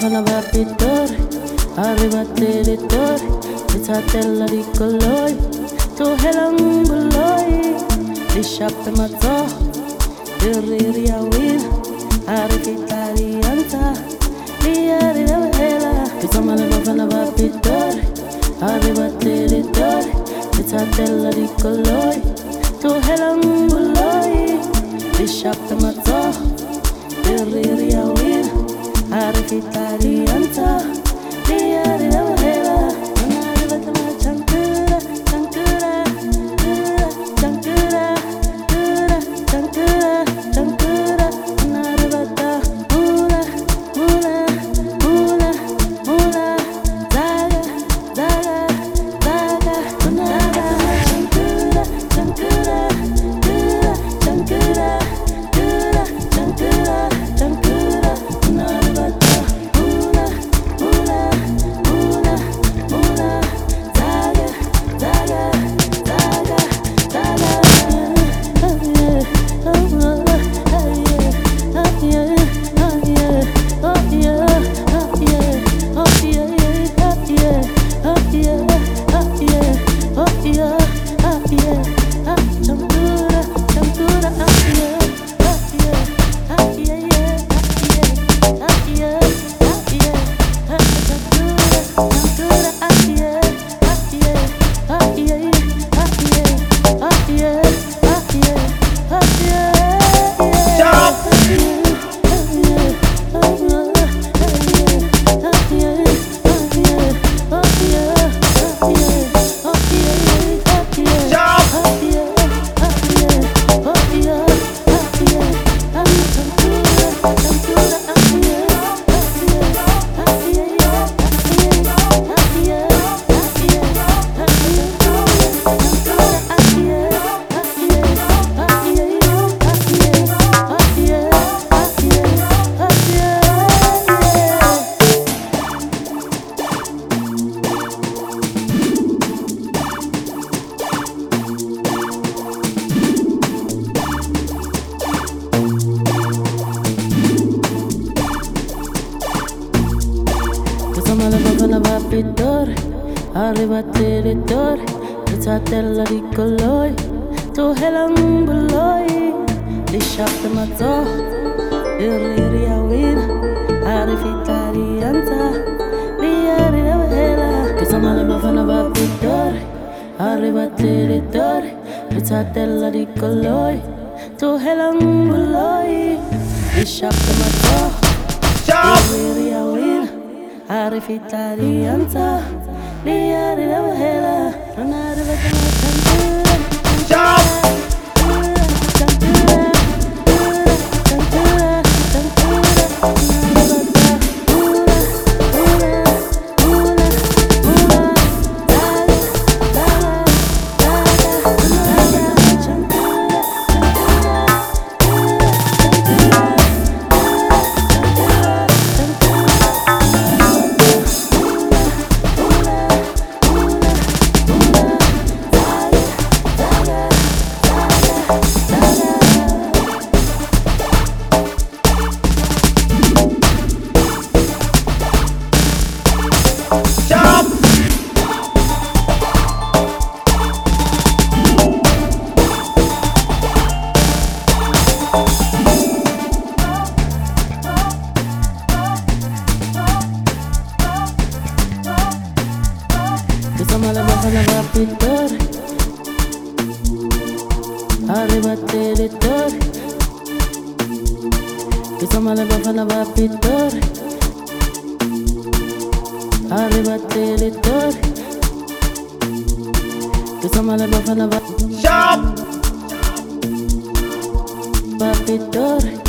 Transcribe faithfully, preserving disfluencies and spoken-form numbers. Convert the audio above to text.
bafana bapitori, arrivatelitori, rizatella di colori, tu helanguloi, lisciappe mazzo, diriri a win, arrivitalianza, liari la vela, insomma le bafana bapitori, arrivatelitori, rizatella di colori, tu helanguloi, lisciappe mazzo, diriri a win, arrivitalianza, liari la vela. Arrivatelitori, rizatella di colori, tu helanguloi, lisciappe mazzo, diriri a win, arrivitalianza, liari la vela, che sono le bafana bapitori, arrivatelitori, rizatella di colori, tu helanguloi, lisciappe mazzo, diriri a win, arrivitalianza. Liari la vela, non arriva come cantura. Insomma le bafana bapitori, arrivatelitori, insomma le bafana bapitori, arrivatelitori, insomma le bafana bapitori.